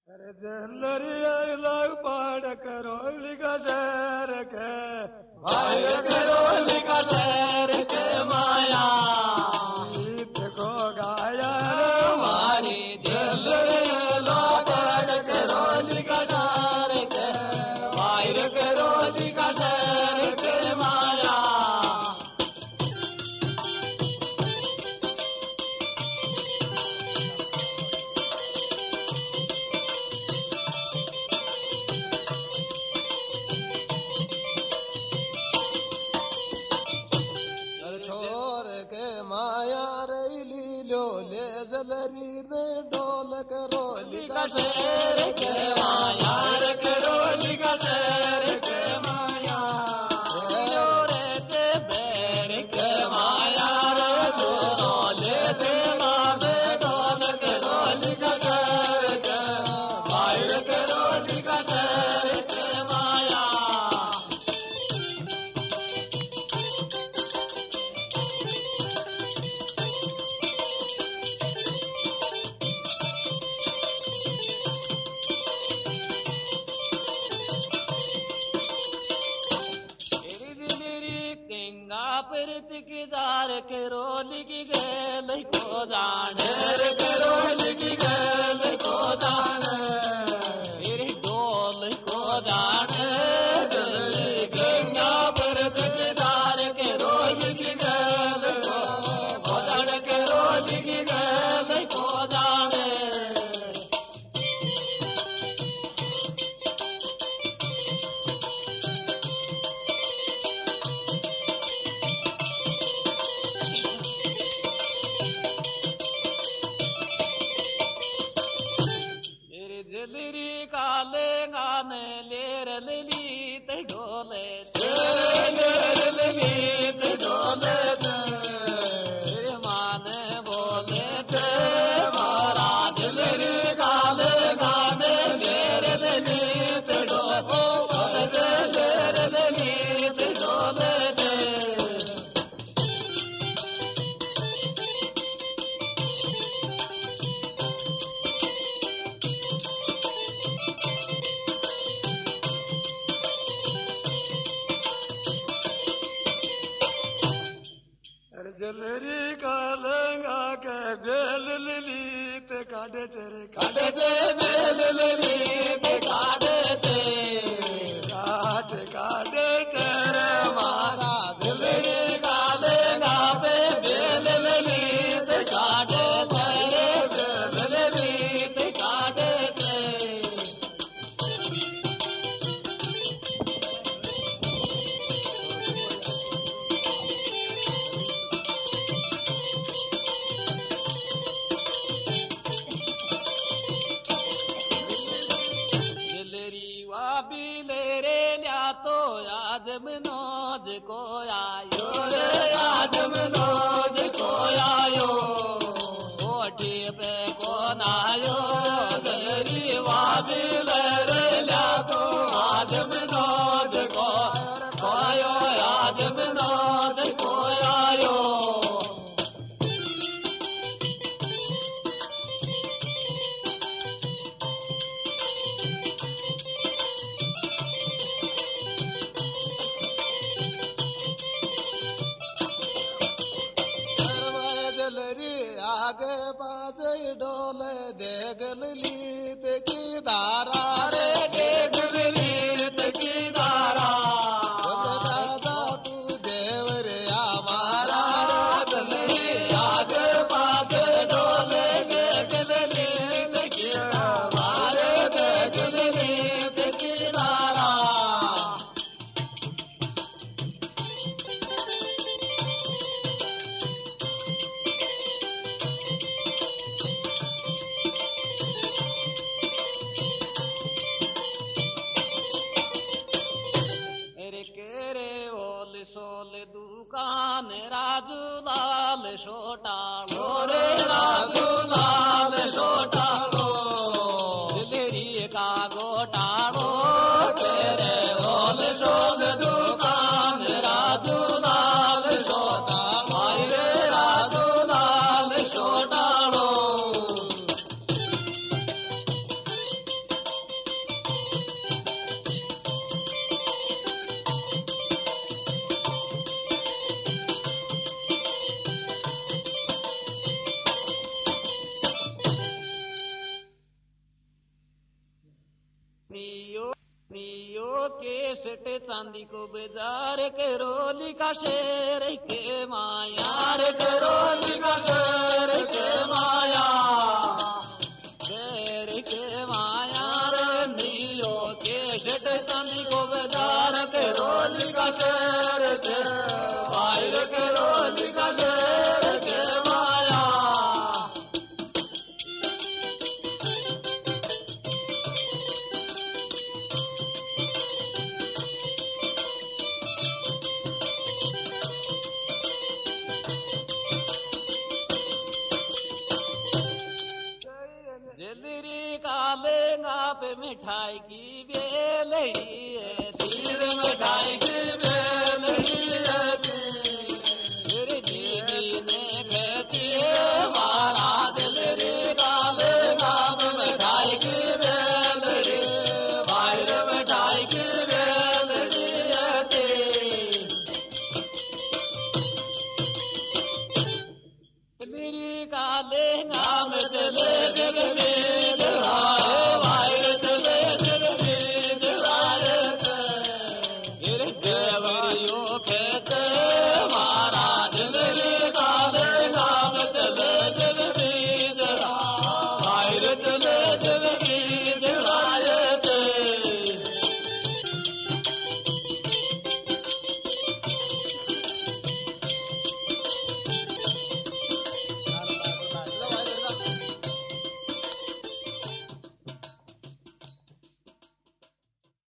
अरे जल्लरी लाग पाड़ करो लिखा शहर के भाई करो लिखा शहर के माया देखो गाया हमारी जल्लरी लाग पाड़ करो लिखा शहर के भाई करो लिखा शहर के माया जलरी में डोल करो लिखा शेर के माया करो लिखा शेर के माया रे ते बैर के माया रे डोले दे मावे डोल करो लिखा शेर के माया करो लिखा शेर के माया प्रतिदार के रोल की गैल को जाने के रोल की गैल को जाने मेरी डोल को जाने गंगा प्रतिदार के रोल की गैल को जाने के रोल की गैल को जाने काले गाने लेर लली ते डोले लेर लली ते डोले तेरे माने बोले ते महाराज लेरी काले गाने लेर लली ते डोले लेर लली ते डोले जलरी कालंगा के बेल लली ते काटे तेरे काटे ते बेल लली ते काटे ते काटे काटे तेरे मारा जलरी कालंगा पे बेल लली ते काटे तेरे बेल लली ते काटे ते तो आदम नोज को आयो रे आदम नोज को आयो ओटी पे कौन आयो गरीबा दिल रे ला तो आदम नोज को आयो आदम नोज को आयो आगे बाजे डोले देगल लीत की दारा रे देगल लीत की दारा दादा तू देव रे हमारा दलरी आगे बाजे डोले देगल लीत की हमारे देगल लीत की दारा सोल दुकान राजू लाल छोटा रे राजू लाल छोटा दिलरी का गोटाड़ो तेरे ओल सोल दुकान राजू लाल छोटा भाई रे राजू लाल छोटाड़ो नियो के सेठ चांदी को बाजार के रोली का शेर के माया रे के रोली का शेर के माया शेर के माया रे नियो के सेठ चांदी को बाजार के रोली का शेर के भाई रे के रोली का शेर के माया जल्दी कालेगा पे मिठाई की बेल है सिर मिठाई की